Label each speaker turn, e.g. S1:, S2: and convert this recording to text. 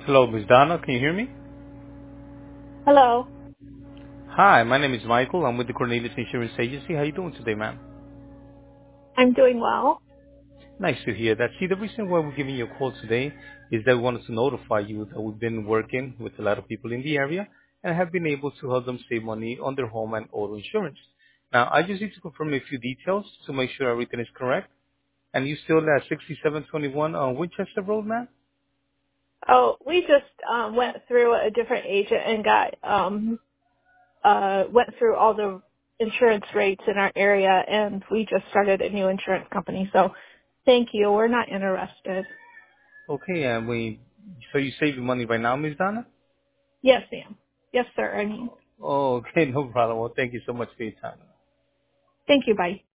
S1: Hello, Ms. Donna. Can you hear me?
S2: Hello.
S1: Hi, my name is Michael. I'm with the Cornelius Insurance Agency. How you doing today, ma'am?
S2: I'm doing well.
S1: Nice to hear that. See, the reason why we're giving you a call today is that we wanted to notify you that we've been working with a lot of people in the area and have been able to help them save money on their home and auto insurance. Now, I just need to confirm a few details to make sure everything is correct. And you still at 6721 on Winchester Road, ma'am?
S2: Oh, we just went through a different agent and got went through all the insurance rates in our area, and we just started a new insurance company. So, thank you. We're not interested.
S1: Okay, and so you saving money right now, Ms. Donna?
S2: Yes, ma'am. Yes, sir. I mean,
S1: Oh, okay, no problem. Well, thank you so much for your time.
S2: thank you. Bye.